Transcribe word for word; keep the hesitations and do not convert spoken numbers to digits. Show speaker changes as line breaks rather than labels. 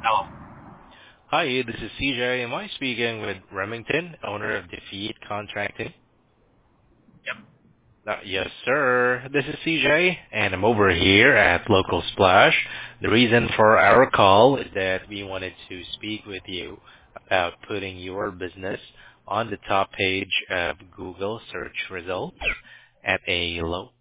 Hello.
Hi, this is C J. Am I speaking with Remington, owner of Defeat Contracting?
Yep.
Uh, yes, sir. This is C J, and I'm over here at Local Splash. The reason for our call is that we wanted to speak with you about putting your business on the top page of Google search results at a low